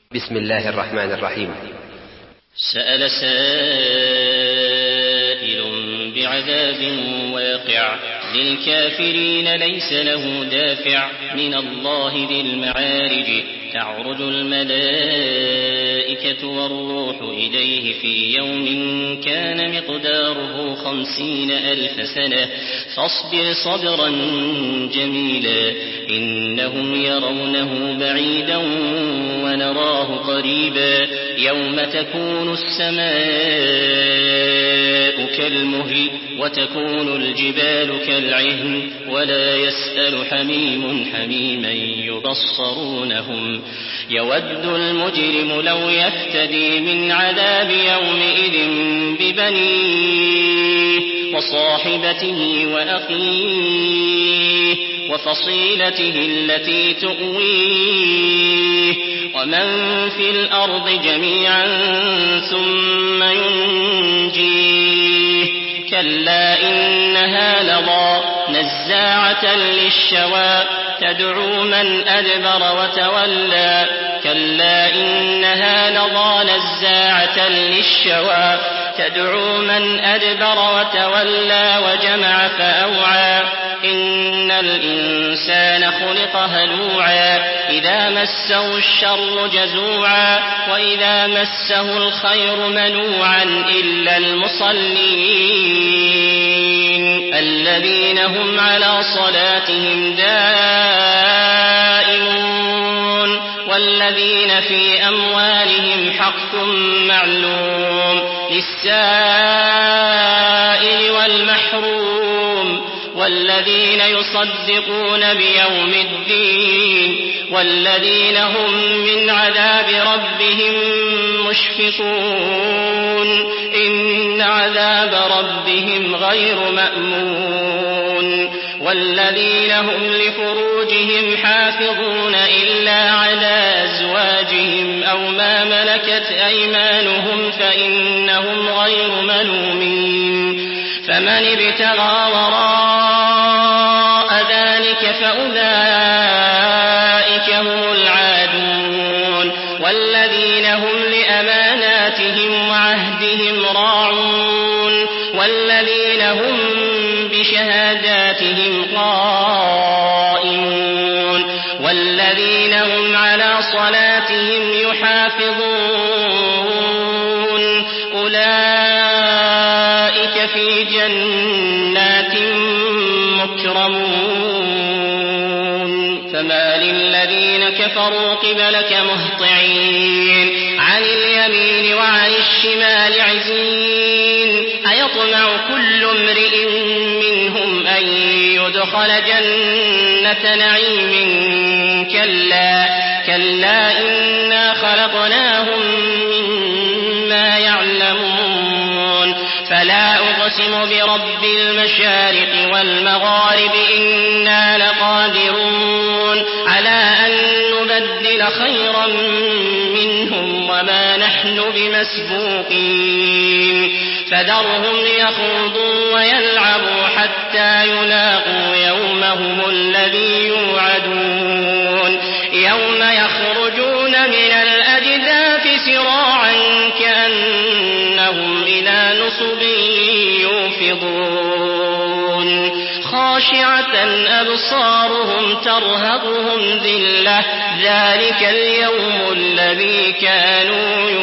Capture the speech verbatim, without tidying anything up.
بسم الله الرحمن الرحيم. سأل سائل بعذاب واقع للكافرين ليس له دافع من الله ذي المعارج تعرج الملائكة والروح إليه في يوم كان مقداره خمسين ألف سنة فاصبر صبرا جميلا إنهم يرونه بعيدا ونراه قريبا يوم تكون السماء كالمهل وتكون الجبال كالعهن ولا يسأل حميم حميما يبصرونهم يود المجرم لو يفتدي من عذاب يومئذ ببنيه وصاحبته وأخيه وفصيلته التي تؤويه ومن في الأرض جميعا ثم ينجيه كلا إنها لظى نزاعة للشوى تدعو من أدبر وتولى كلا إنها لظى نزاعة للشوى تدعو من أدبر وتولى وجمع فأوعى إن الإنسان خلق هلوعا إذا مسه الشر جزوعا وإذا مسه الخير منوعا إلا المصلين الذين هم على صلاتهم دائمون والذين في أموالهم حق معلوم للسائل والمحروم والذين يصدقون بيوم الدين والذين هم من عذاب ربهم مشفقون إن عذاب ربهم غير مأمون والذين هم لفروجهم حافظون إلا على أزواجهم أو ما ملكت أيمانهم فإنهم غير ملومين فمن ابتغى وراء ذلك فأولئك هم العادون والذين هم لأماناتهم وعهدهم راعون والذين هم بشهاداتهم قائمون والذين هم على صلاتهم يحافظون أولئك في جنات مكرمون فما للذين كفروا قبلك مهطعين عن اليمين وعن الشمال عزين أيطمع كل امرئ منهم أن يدخل جنة نعيم كلا كلا إنا خلقناهم مما يعلمون فلا أقسم برب المشارق والمغارب إنا لقادرون على أن نبدل خيرا منهم وما نحن بمسبوقين فذرهم يخوضوا ويلعبوا حتى يلاقوا يومهم الذي يوعدون يوم يخرجون من الأجداث سراعا كأنهم إلى نصب يوفضون خاشعة أبصارهم ترهقهم ذلة ذلك اليوم الذي كانوا